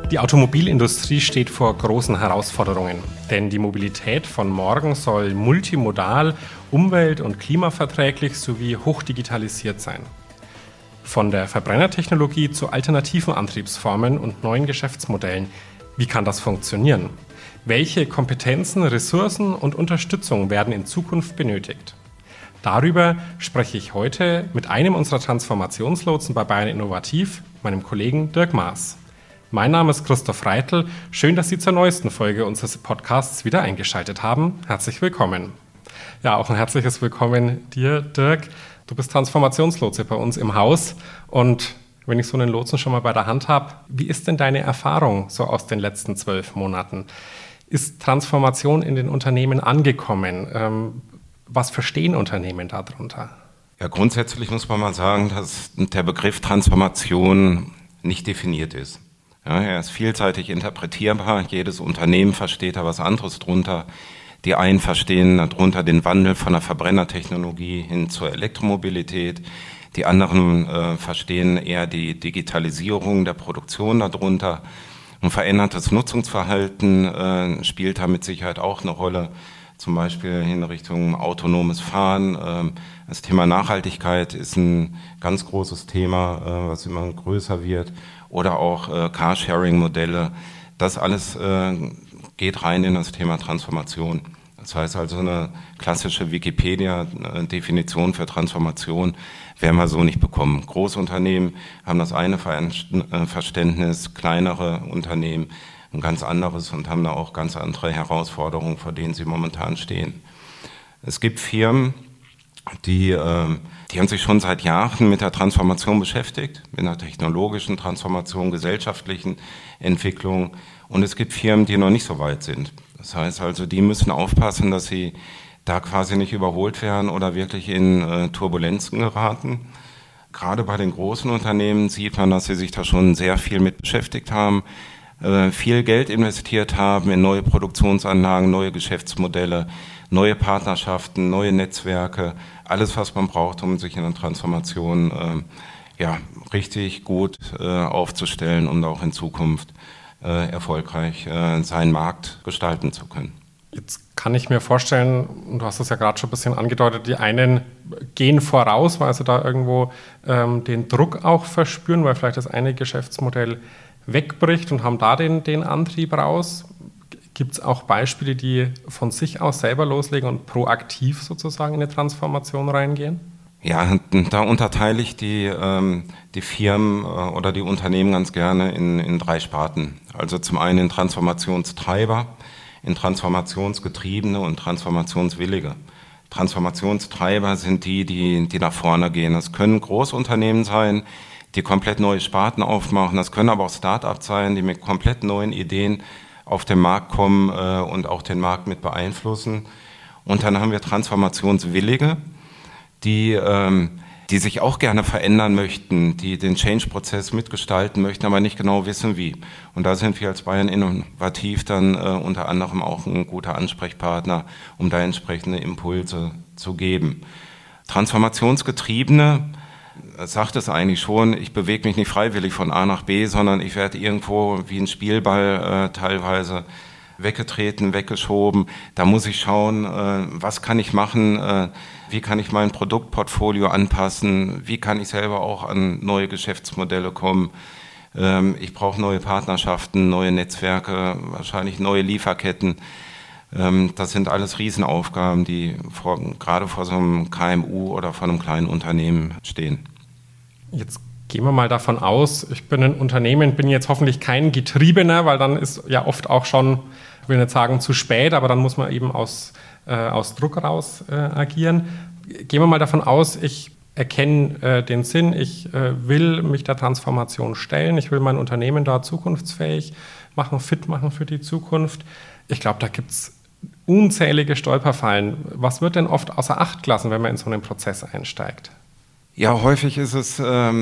Die Automobilindustrie steht vor großen Herausforderungen, denn die Mobilität von morgen soll multimodal, umwelt- und klimaverträglich sowie hochdigitalisiert sein. Von der Verbrennertechnologie zu alternativen Antriebsformen und neuen Geschäftsmodellen. Wie kann das funktionieren? Welche Kompetenzen, Ressourcen und Unterstützung werden in Zukunft benötigt? Darüber spreche ich heute mit einem unserer Transformationslotsen bei Bayern Innovativ, meinem Kollegen Dirk Maas. Mein Name ist Christoph Reitl. Schön, dass Sie zur neuesten Folge unseres Podcasts wieder eingeschaltet haben. Herzlich willkommen. Ja, auch ein herzliches Willkommen dir, Dirk. Du bist Transformationslotse bei uns im Haus. Und wenn ich so einen Lotsen schon mal bei der Hand habe, wie ist denn deine Erfahrung so aus den letzten 12 Monaten? Ist Transformation in den Unternehmen angekommen? Was verstehen Unternehmen darunter? Ja, grundsätzlich muss man mal sagen, dass der Begriff Transformation nicht definiert ist. Ja, er ist vielseitig interpretierbar. Jedes Unternehmen versteht da was anderes drunter. Die einen verstehen darunter den Wandel von der Verbrennertechnologie hin zur Elektromobilität. Die anderen verstehen eher die Digitalisierung der Produktion darunter. Ein verändertes Nutzungsverhalten spielt da mit Sicherheit auch eine Rolle. Zum Beispiel in Richtung autonomes Fahren. Das Thema Nachhaltigkeit ist ein ganz großes Thema, was immer größer wird. Oder auch Carsharing-Modelle. Das alles geht rein in das Thema Transformation. Das heißt also, eine klassische Wikipedia-Definition für Transformation werden wir so nicht bekommen. Großunternehmen haben das eine Verständnis, kleinere Unternehmen ein ganz anderes und haben da auch ganz andere Herausforderungen, vor denen sie momentan stehen. Es gibt Firmen, die haben sich schon seit Jahren mit der Transformation beschäftigt, mit einer technologischen Transformation, gesellschaftlichen Entwicklung. Und es gibt Firmen, die noch nicht so weit sind. Das heißt also, die müssen aufpassen, dass sie da quasi nicht überholt werden oder wirklich in Turbulenzen geraten. Gerade bei den großen Unternehmen sieht man, dass sie sich da schon sehr viel mit beschäftigt haben, viel Geld investiert haben in neue Produktionsanlagen, neue Geschäftsmodelle, neue Partnerschaften, neue Netzwerke, alles, was man braucht, um sich in der Transformation richtig gut aufzustellen und auch in Zukunft erfolgreich seinen Markt gestalten zu können. Jetzt kann ich mir vorstellen, du hast es ja gerade schon ein bisschen angedeutet, die einen gehen voraus, weil sie da irgendwo den Druck auch verspüren, weil vielleicht das eine Geschäftsmodell wegbricht und haben da den Antrieb raus. Gibt es auch Beispiele, die von sich aus selber loslegen und proaktiv sozusagen in eine Transformation reingehen? Ja, da unterteile ich die Firmen oder die Unternehmen ganz gerne in 3 Sparten. Also zum einen in Transformationstreiber, in Transformationsgetriebene und Transformationswillige. Transformationstreiber sind die nach vorne gehen. Das können Großunternehmen sein, die komplett neue Sparten aufmachen. Das können aber auch Start-ups sein, die mit komplett neuen Ideen auf den Markt kommen und auch den Markt mit beeinflussen. Und dann haben wir Transformationswillige, die sich auch gerne verändern möchten, die den Change-Prozess mitgestalten möchten, aber nicht genau wissen, wie. Und da sind wir als Bayern Innovativ dann unter anderem auch ein guter Ansprechpartner, um da entsprechende Impulse zu geben. Transformationsgetriebene, sagt es eigentlich schon, ich bewege mich nicht freiwillig von A nach B, sondern ich werde irgendwo wie ein Spielball teilweise weggetreten, weggeschoben. Da muss ich schauen, was kann ich machen, wie kann ich mein Produktportfolio anpassen, wie kann ich selber auch an neue Geschäftsmodelle kommen. Ich brauche neue Partnerschaften, neue Netzwerke, wahrscheinlich neue Lieferketten. Das sind alles Riesenaufgaben, die gerade vor so einem KMU oder vor einem kleinen Unternehmen stehen. Jetzt gehen wir mal davon aus, ich bin ein Unternehmen, bin jetzt hoffentlich kein Getriebener, weil dann ist ja oft auch schon, ich will nicht sagen zu spät, aber dann muss man eben aus Druck raus agieren. Gehen wir mal davon aus, ich erkenne den Sinn, ich will mich der Transformation stellen, ich will mein Unternehmen da zukunftsfähig machen, fit machen für die Zukunft. Ich glaube, da gibt es unzählige Stolperfallen. Was wird denn oft außer Acht gelassen, wenn man in so einen Prozess einsteigt? Ja, häufig ist es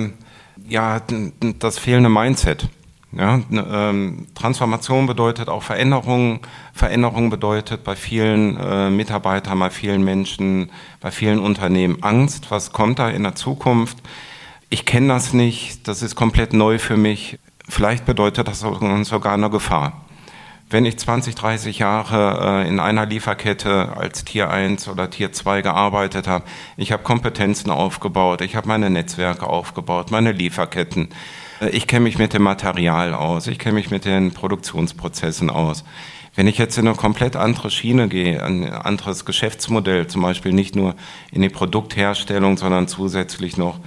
das fehlende Mindset. Ja, Transformation bedeutet auch Veränderung. Veränderung bedeutet bei vielen Mitarbeitern, bei vielen Menschen, bei vielen Unternehmen Angst. Was kommt da in der Zukunft? Ich kenne das nicht, das ist komplett neu für mich. Vielleicht bedeutet das sogar eine Gefahr. Wenn ich 20, 30 Jahre in einer Lieferkette als Tier 1 oder Tier 2 gearbeitet habe, ich habe Kompetenzen aufgebaut, ich habe meine Netzwerke aufgebaut, meine Lieferketten, ich kenne mich mit dem Material aus, ich kenne mich mit den Produktionsprozessen aus. Wenn ich jetzt in eine komplett andere Schiene gehe, ein anderes Geschäftsmodell, zum Beispiel nicht nur in die Produktherstellung, sondern zusätzlich noch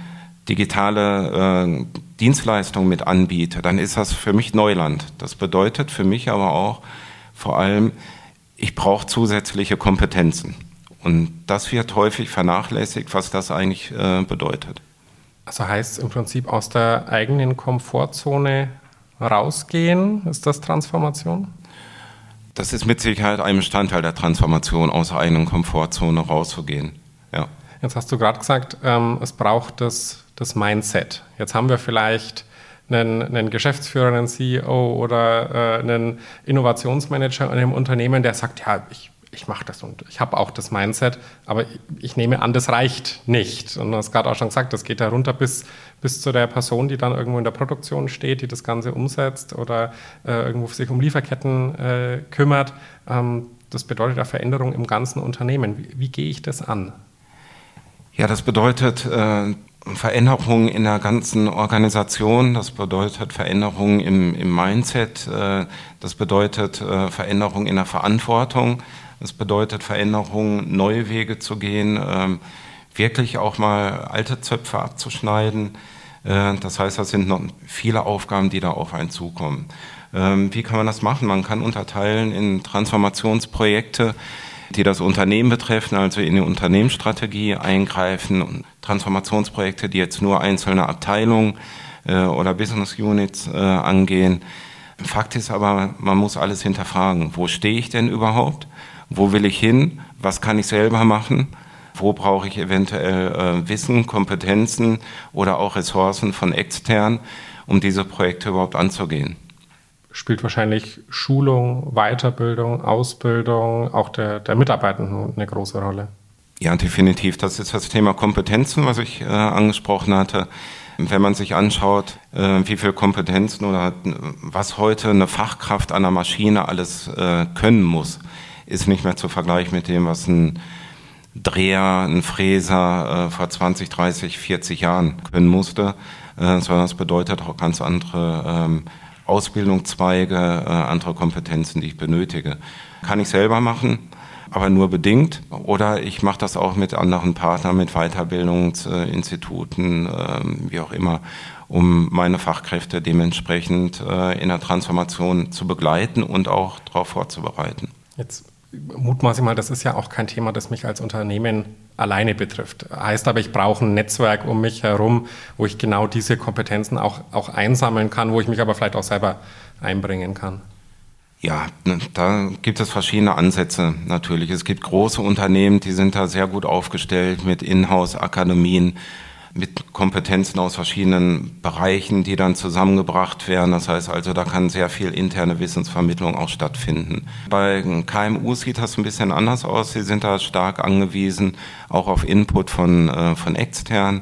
digitale Dienstleistungen mit anbiete, dann ist das für mich Neuland. Das bedeutet für mich aber auch vor allem, ich brauche zusätzliche Kompetenzen. Und das wird häufig vernachlässigt, was das eigentlich bedeutet. Also heißt im Prinzip aus der eigenen Komfortzone rausgehen, ist das Transformation? Das ist mit Sicherheit ein Bestandteil der Transformation, aus der eigenen Komfortzone rauszugehen. Ja. Jetzt hast du gerade gesagt, es braucht das Mindset. Jetzt haben wir vielleicht einen Geschäftsführer, einen CEO oder einen Innovationsmanager in einem Unternehmen, der sagt, ja, ich mache das und ich habe auch das Mindset, aber ich nehme an, das reicht nicht. Und du hast gerade auch schon gesagt, das geht da runter bis zu der Person, die dann irgendwo in der Produktion steht, die das Ganze umsetzt oder irgendwo sich um Lieferketten kümmert. Das bedeutet eine Veränderung im ganzen Unternehmen. Wie gehe ich das an? Ja, das bedeutet Veränderungen in der ganzen Organisation, das bedeutet Veränderungen im Mindset, das bedeutet Veränderungen in der Verantwortung, das bedeutet Veränderungen, neue Wege zu gehen, wirklich auch mal alte Zöpfe abzuschneiden. Das heißt, das sind noch viele Aufgaben, die da auf einen zukommen. Wie kann man das machen? Man kann unterteilen in Transformationsprojekte, die das Unternehmen betreffen, also in die Unternehmensstrategie eingreifen, und Transformationsprojekte, die jetzt nur einzelne Abteilungen oder Business Units angehen. Fakt ist aber, man muss alles hinterfragen. Wo stehe ich denn überhaupt? Wo will ich hin? Was kann ich selber machen? Wo brauche ich eventuell Wissen, Kompetenzen oder auch Ressourcen von extern, um diese Projekte überhaupt anzugehen? Spielt wahrscheinlich Schulung, Weiterbildung, Ausbildung, auch der Mitarbeitenden eine große Rolle. Ja, definitiv. Das ist das Thema Kompetenzen, was ich angesprochen hatte. Wenn man sich anschaut, wie viele Kompetenzen oder was heute eine Fachkraft an der Maschine alles können muss, ist nicht mehr zu vergleichen mit dem, was ein Dreher, ein Fräser vor 20, 30, 40 Jahren können musste, sondern das bedeutet auch ganz andere Ausbildungszweige, andere Kompetenzen, die ich benötige. Kann ich selber machen, aber nur bedingt. Oder ich mache das auch mit anderen Partnern, mit Weiterbildungsinstituten, wie auch immer, um meine Fachkräfte dementsprechend in der Transformation zu begleiten und auch darauf vorzubereiten. Jetzt mutmaße ich mal, das ist ja auch kein Thema, das mich als Unternehmen alleine betrifft. Heißt aber, ich brauche ein Netzwerk um mich herum, wo ich genau diese Kompetenzen auch einsammeln kann, wo ich mich aber vielleicht auch selber einbringen kann. Ja, da gibt es verschiedene Ansätze natürlich. Es gibt große Unternehmen, die sind da sehr gut aufgestellt mit Inhouse-Akademien, mit Kompetenzen aus verschiedenen Bereichen, die dann zusammengebracht werden. Das heißt also, da kann sehr viel interne Wissensvermittlung auch stattfinden. Bei KMUs sieht das ein bisschen anders aus. Sie sind da stark angewiesen, auch auf Input von extern.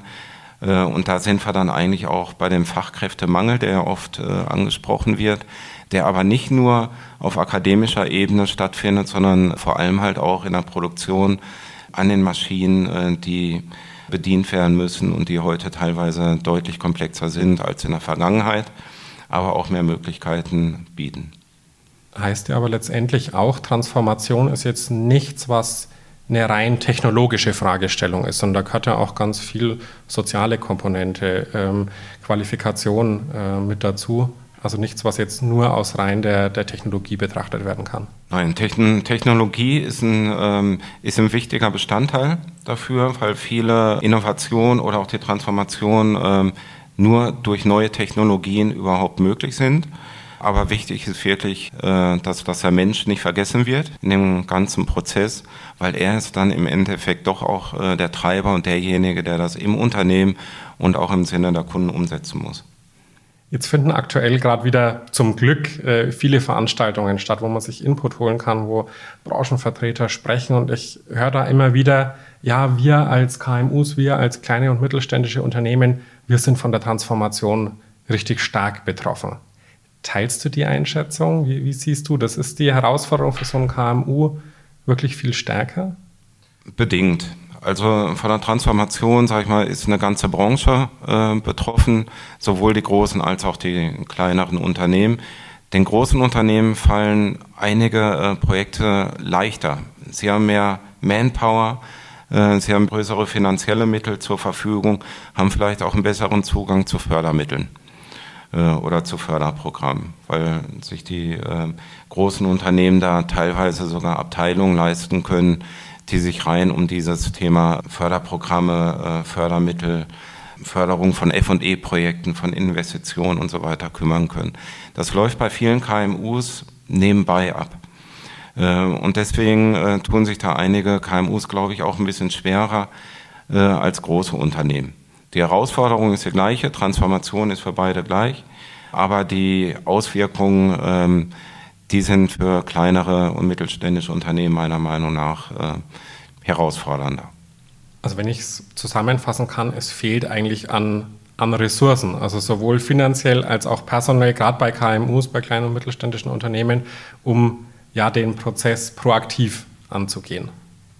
Und da sind wir dann eigentlich auch bei dem Fachkräftemangel, der ja oft angesprochen wird, der aber nicht nur auf akademischer Ebene stattfindet, sondern vor allem halt auch in der Produktion an den Maschinen, die bedient werden müssen und die heute teilweise deutlich komplexer sind als in der Vergangenheit, aber auch mehr Möglichkeiten bieten. Heißt ja aber letztendlich auch, Transformation ist jetzt nichts, was eine rein technologische Fragestellung ist, sondern da gehört ja auch ganz viel soziale Komponente, Qualifikation mit dazu. Also nichts, was jetzt nur aus rein der Technologie betrachtet werden kann. Nein, Technologie ist ein wichtiger Bestandteil dafür, weil viele Innovationen oder auch die Transformation nur durch neue Technologien überhaupt möglich sind. Aber wichtig ist wirklich, dass der Mensch nicht vergessen wird in dem ganzen Prozess, weil er ist dann im Endeffekt doch auch der Treiber und derjenige, der das im Unternehmen und auch im Sinne der Kunden umsetzen muss. Jetzt finden aktuell gerade wieder zum Glück viele Veranstaltungen statt, wo man sich Input holen kann, wo Branchenvertreter sprechen. Und ich höre da immer wieder, ja, wir als KMUs, wir als kleine und mittelständische Unternehmen, wir sind von der Transformation richtig stark betroffen. Teilst du die Einschätzung? Wie siehst du, das ist die Herausforderung für so ein KMU wirklich viel stärker? Bedingt. Also von der Transformation, sage ich mal, ist eine ganze Branche betroffen, sowohl die großen als auch die kleineren Unternehmen. Den großen Unternehmen fallen einige Projekte leichter. Sie haben mehr Manpower, sie haben größere finanzielle Mittel zur Verfügung, haben vielleicht auch einen besseren Zugang zu Fördermitteln oder zu Förderprogrammen, weil sich die großen Unternehmen da teilweise sogar Abteilungen leisten können, die sich rein um dieses Thema Förderprogramme, Fördermittel, Förderung von F&E-Projekten, von Investitionen und so weiter kümmern können. Das läuft bei vielen KMUs nebenbei ab. Und deswegen tun sich da einige KMUs, glaube ich, auch ein bisschen schwerer als große Unternehmen. Die Herausforderung ist die gleiche, Transformation ist für beide gleich, aber die Auswirkungen, die sind für kleinere und mittelständische Unternehmen meiner Meinung nach herausfordernder. Also wenn ich es zusammenfassen kann, es fehlt eigentlich an Ressourcen, also sowohl finanziell als auch personell, gerade bei KMUs, bei kleinen und mittelständischen Unternehmen, um ja den Prozess proaktiv anzugehen.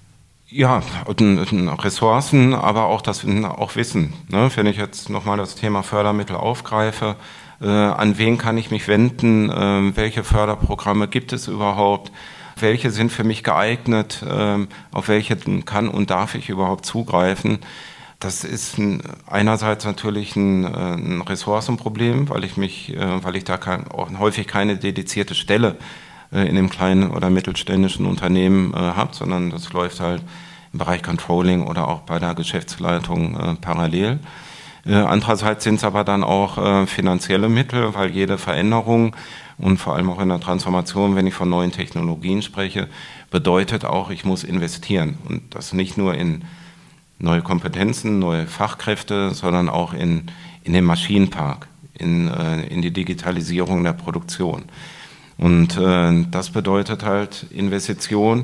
Ja, Ressourcen, aber auch auch Wissen. Ne? Wenn ich jetzt nochmal das Thema Fördermittel aufgreife, an wen kann ich mich wenden, welche Förderprogramme gibt es überhaupt, welche sind für mich geeignet, auf welche kann und darf ich überhaupt zugreifen. Das ist einerseits natürlich ein Ressourcenproblem, weil ich da häufig keine dedizierte Stelle in dem kleinen oder mittelständischen Unternehmen habe, sondern das läuft halt im Bereich Controlling oder auch bei der Geschäftsleitung parallel. Andererseits sind es aber dann auch finanzielle Mittel, weil jede Veränderung und vor allem auch in der Transformation, wenn ich von neuen Technologien spreche, bedeutet auch, ich muss investieren. Und das nicht nur in neue Kompetenzen, neue Fachkräfte, sondern auch in den Maschinenpark, in die Digitalisierung der Produktion. Und das bedeutet halt Investition,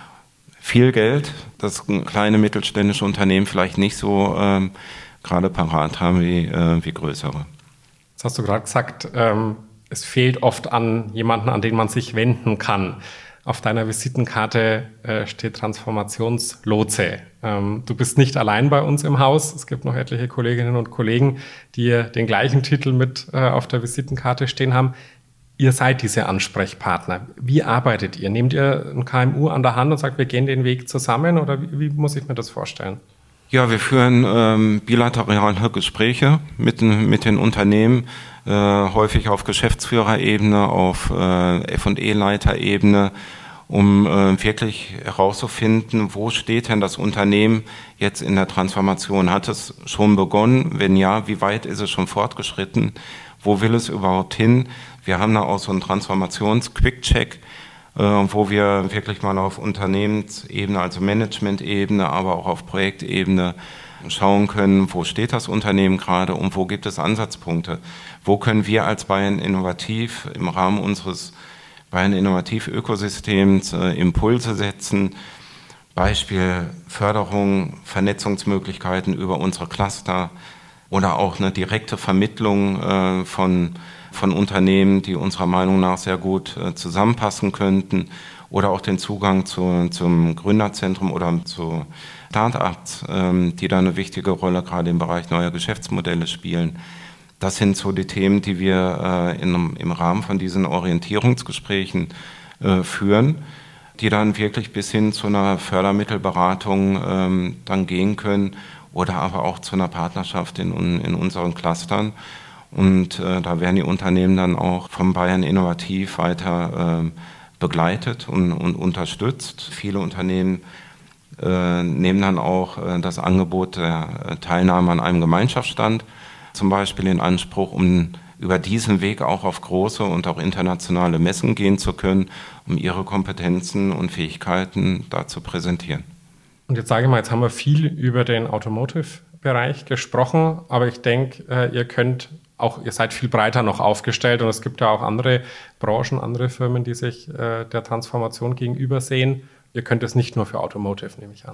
viel Geld, das kleine mittelständische Unternehmen vielleicht nicht so gerade parat haben wie größere. Jetzt hast du gerade gesagt, es fehlt oft an jemanden, an den man sich wenden kann. Auf deiner Visitenkarte steht Transformationslotse. Du bist nicht allein bei uns im Haus. Es gibt noch etliche Kolleginnen und Kollegen, die den gleichen Titel mit auf der Visitenkarte stehen haben. Ihr seid diese Ansprechpartner. Wie arbeitet ihr? Nehmt ihr ein KMU an der Hand und sagt, wir gehen den Weg zusammen? Oder wie muss ich mir das vorstellen? Ja, wir führen bilaterale Gespräche mit den Unternehmen, häufig auf Geschäftsführerebene, auf F&E-Leiterebene, um wirklich herauszufinden, wo steht denn das Unternehmen jetzt in der Transformation? Hat es schon begonnen? Wenn ja, wie weit ist es schon fortgeschritten? Wo will es überhaupt hin? Wir haben da auch so einen Transformations-Quick-Check, wo wir wirklich mal auf Unternehmensebene, also Management-Ebene, aber auch auf Projektebene schauen können, wo steht das Unternehmen gerade und wo gibt es Ansatzpunkte. Wo können wir als Bayern Innovativ im Rahmen unseres Bayern Innovativ-Ökosystems Impulse setzen, Beispiel Förderung, Vernetzungsmöglichkeiten über unsere Cluster oder auch eine direkte Vermittlung von Unternehmen, die unserer Meinung nach sehr gut zusammenpassen könnten, oder auch den Zugang zum Gründerzentrum oder zu Start-ups, die da eine wichtige Rolle gerade im Bereich neuer Geschäftsmodelle spielen. Das sind so die Themen, die wir im Rahmen von diesen Orientierungsgesprächen führen, die dann wirklich bis hin zu einer Fördermittelberatung dann gehen können oder aber auch zu einer Partnerschaft in unseren Clustern. Und da werden die Unternehmen dann auch vom Bayern Innovativ weiter begleitet und unterstützt. Viele Unternehmen nehmen dann auch das Angebot der Teilnahme an einem Gemeinschaftsstand zum Beispiel in Anspruch, um über diesen Weg auch auf große und auch internationale Messen gehen zu können, um ihre Kompetenzen und Fähigkeiten da zu präsentieren. Und jetzt sage ich mal, jetzt haben wir viel über den Automotive-Bereich gesprochen, aber ich denke, ihr seid viel breiter noch aufgestellt und es gibt ja auch andere Branchen, andere Firmen, die sich der Transformation gegenübersehen. Ihr könnt es nicht nur für Automotive, nehme ich an.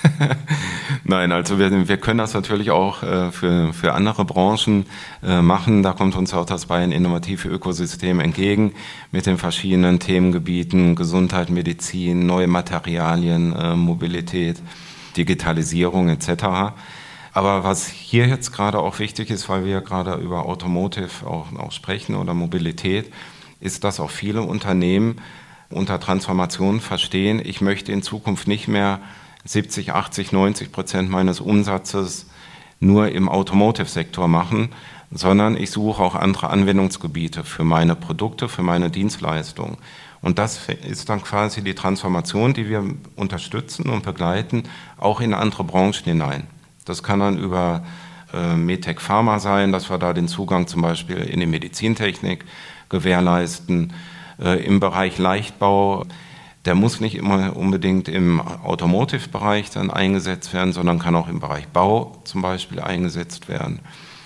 Nein, also wir können das natürlich auch für andere Branchen machen. Da kommt uns auch das Bayern Innovative Ökosystem entgegen mit den verschiedenen Themengebieten Gesundheit, Medizin, neue Materialien, Mobilität, Digitalisierung etc. Aber was hier jetzt gerade auch wichtig ist, weil wir gerade über Automotive auch sprechen oder Mobilität, ist, dass auch viele Unternehmen unter Transformation verstehen, ich möchte in Zukunft nicht mehr 70, 80, 90% meines Umsatzes nur im Automotive-Sektor machen, sondern ich suche auch andere Anwendungsgebiete für meine Produkte, für meine Dienstleistungen. Und das ist dann quasi die Transformation, die wir unterstützen und begleiten, auch in andere Branchen hinein. Das kann dann über Medtech Pharma sein, dass wir da den Zugang zum Beispiel in die Medizintechnik gewährleisten. Im Bereich Leichtbau, der muss nicht immer unbedingt im Automotive-Bereich dann eingesetzt werden, sondern kann auch im Bereich Bau zum Beispiel eingesetzt werden.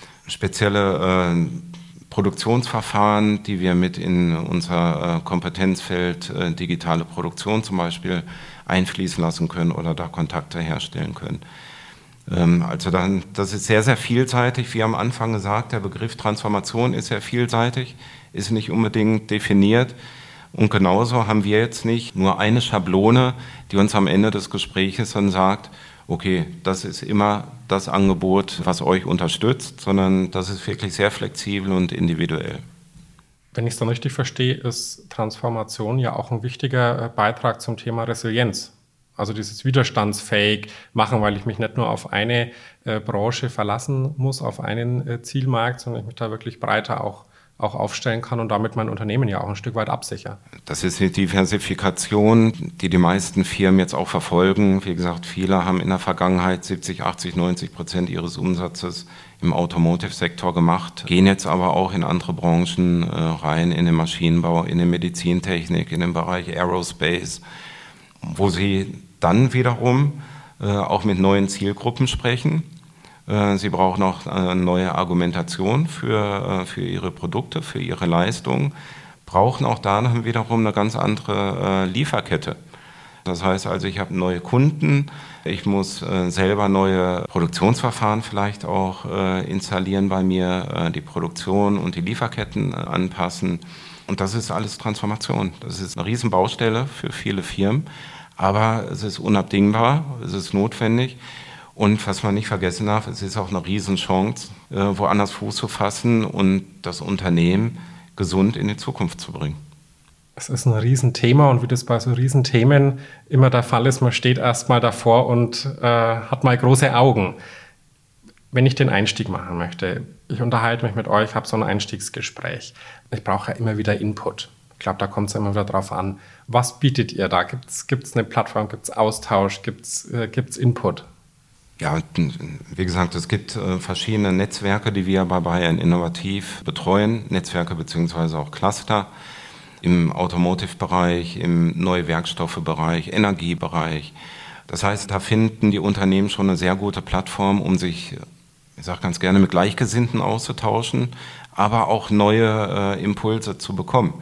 Spezielle Produktionsverfahren, die wir mit in unser Kompetenzfeld digitale Produktion zum Beispiel einfließen lassen können oder da Kontakte herstellen können. Also dann, das ist sehr, sehr vielseitig. Wie am Anfang gesagt, der Begriff Transformation ist sehr vielseitig, ist nicht unbedingt definiert. Und genauso haben wir jetzt nicht nur eine Schablone, die uns am Ende des Gesprächs dann sagt, okay, das ist immer das Angebot, was euch unterstützt, sondern das ist wirklich sehr flexibel und individuell. Wenn ich es dann richtig verstehe, ist Transformation ja auch ein wichtiger Beitrag zum Thema Resilienz. Also dieses widerstandsfähig machen, weil ich mich nicht nur auf eine Branche verlassen muss, auf einen Zielmarkt, sondern ich mich da wirklich breiter auch aufstellen kann und damit mein Unternehmen ja auch ein Stück weit absichere. Das ist die Diversifikation, die die meisten Firmen jetzt auch verfolgen. Wie gesagt, viele haben in der Vergangenheit 70, 80, 90% ihres Umsatzes im Automotive-Sektor gemacht, gehen jetzt aber auch in andere Branchen rein, in den Maschinenbau, in die Medizintechnik, in den Bereich Aerospace, wo sie dann wiederum auch mit neuen Zielgruppen sprechen. Sie brauchen auch eine neue Argumentation für ihre Produkte, für ihre Leistungen, brauchen auch da dann wiederum eine ganz andere Lieferkette. Das heißt also, ich habe neue Kunden, ich muss selber neue Produktionsverfahren vielleicht auch installieren bei mir, die Produktion und die Lieferketten anpassen. Und das ist alles Transformation. Das ist eine Riesenbaustelle für viele Firmen, aber es ist unabdingbar, es ist notwendig. Und was man nicht vergessen darf, es ist auch eine Riesenchance, woanders Fuß zu fassen und das Unternehmen gesund in die Zukunft zu bringen. Es ist ein Riesenthema und wie das bei so Riesenthemen immer der Fall ist, man steht erstmal davor und hat mal große Augen. Wenn ich den Einstieg machen möchte, ich unterhalte mich mit euch, habe so ein Einstiegsgespräch. Ich brauche ja immer wieder Input. Ich glaube, da kommt es immer wieder drauf an. Was bietet ihr da? Gibt's eine Plattform, gibt es Austausch, gibt's Input? Ja, wie gesagt, es gibt verschiedene Netzwerke, die wir bei Bayern Innovativ betreuen, Netzwerke beziehungsweise auch Cluster im Automotive-Bereich, im neue Werkstoffe-Bereich, Energiebereich. Das heißt, da finden die Unternehmen schon eine sehr gute Plattform, um sich, ich sage ganz gerne, mit Gleichgesinnten auszutauschen, aber auch neue Impulse zu bekommen.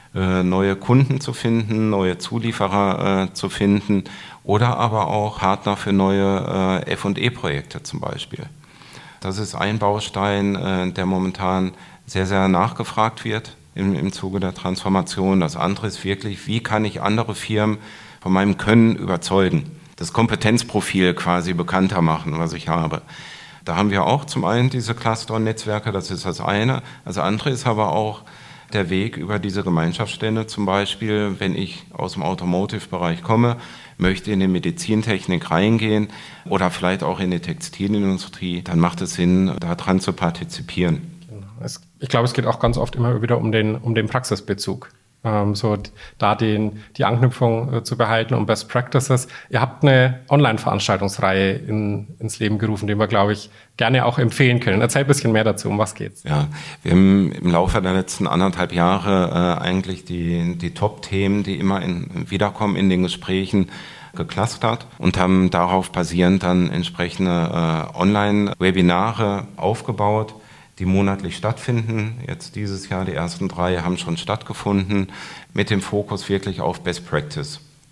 Neue Kunden zu finden, neue Zulieferer zu finden oder aber auch Partner für neue F&E-Projekte zum Beispiel. Das ist ein Baustein, der momentan sehr, sehr nachgefragt wird im Zuge der Transformation. Das andere ist wirklich, wie kann ich andere Firmen von meinem Können überzeugen, das Kompetenzprofil quasi bekannter machen, was ich habe. Da haben wir auch zum einen diese Cluster und Netzwerke, das ist das eine. Das andere ist aber auch der Weg über diese Gemeinschaftsstände, zum Beispiel, wenn ich aus dem Automotive-Bereich komme, möchte in die Medizintechnik reingehen oder vielleicht auch in die Textilindustrie, dann macht es Sinn, daran zu partizipieren. Genau. Ich glaube, es geht auch ganz oft immer wieder um den Praxisbezug. So da die Anknüpfung zu behalten und Best Practices. Ihr habt eine Online-Veranstaltungsreihe ins Leben gerufen, die wir, glaube ich, gerne auch empfehlen können. Erzähl ein bisschen mehr dazu, um was geht's? Ja, wir haben im Laufe der letzten 1,5 Jahre eigentlich die Top-Themen, die immer wiederkommen in den Gesprächen, geclustert und haben darauf basierend dann entsprechende Online-Webinare aufgebaut, die monatlich stattfinden. Jetzt dieses Jahr, die ersten 3 haben schon stattgefunden, mit dem Fokus wirklich auf Best Practice.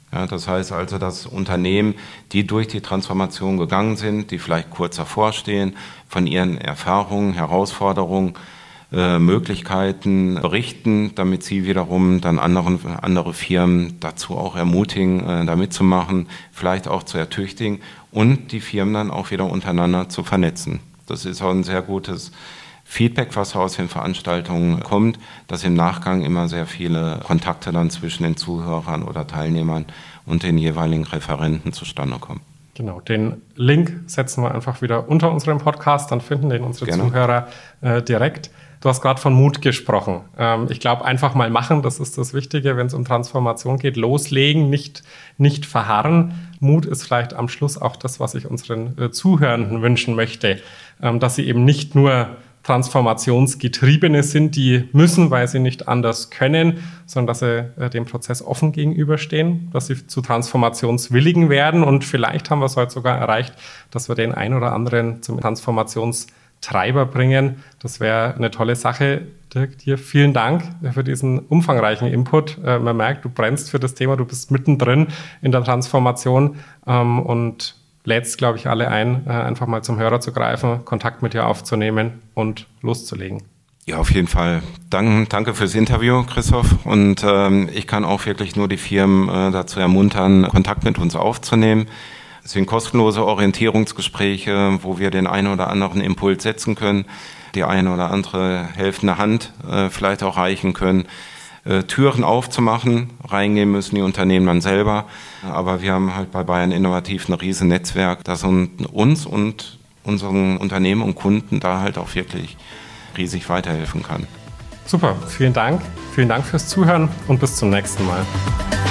Ja, das heißt also, dass Unternehmen, die durch die Transformation gegangen sind, die vielleicht kurz davor stehen, von ihren Erfahrungen, Herausforderungen, Möglichkeiten berichten, damit sie wiederum dann andere Firmen dazu auch ermutigen, da mitzumachen, vielleicht auch zu ertüchtigen und die Firmen dann auch wieder untereinander zu vernetzen. Das ist auch ein sehr gutes Feedback, was aus den Veranstaltungen kommt, dass im Nachgang immer sehr viele Kontakte dann zwischen den Zuhörern oder Teilnehmern und den jeweiligen Referenten zustande kommen. Genau, den Link setzen wir einfach wieder unter unserem Podcast, dann finden den unsere Zuhörer direkt. Du hast gerade von Mut gesprochen. Ich glaube, einfach mal machen, das ist das Wichtige, wenn es um Transformation geht. Loslegen, nicht verharren. Mut ist vielleicht am Schluss auch das, was ich unseren Zuhörenden wünschen möchte, dass sie eben nicht nur Transformationsgetriebene sind, die müssen, weil sie nicht anders können, sondern dass sie dem Prozess offen gegenüberstehen, dass sie zu Transformationswilligen werden. Und vielleicht haben wir es heute sogar erreicht, dass wir den einen oder anderen zum Transformationstreiber bringen. Das wäre eine tolle Sache. Dirk, dir vielen Dank für diesen umfangreichen Input. Man merkt, du brennst für das Thema, du bist mittendrin in der Transformation und lädst, glaube ich, alle ein, einfach mal zum Hörer zu greifen, Kontakt mit dir aufzunehmen und loszulegen. Ja, auf jeden Fall. Danke fürs Interview, Christoph. Und ich kann auch wirklich nur die Firmen dazu ermuntern, Kontakt mit uns aufzunehmen. Es sind kostenlose Orientierungsgespräche, wo wir den einen oder anderen Impuls setzen können, die eine oder andere helfende Hand vielleicht auch reichen können, Türen aufzumachen. Reingehen müssen die Unternehmen dann selber. Aber wir haben halt bei Bayern Innovativ ein riesen Netzwerk, das uns und unseren Unternehmen und Kunden da halt auch wirklich riesig weiterhelfen kann. Super, vielen Dank. Vielen Dank fürs Zuhören und bis zum nächsten Mal.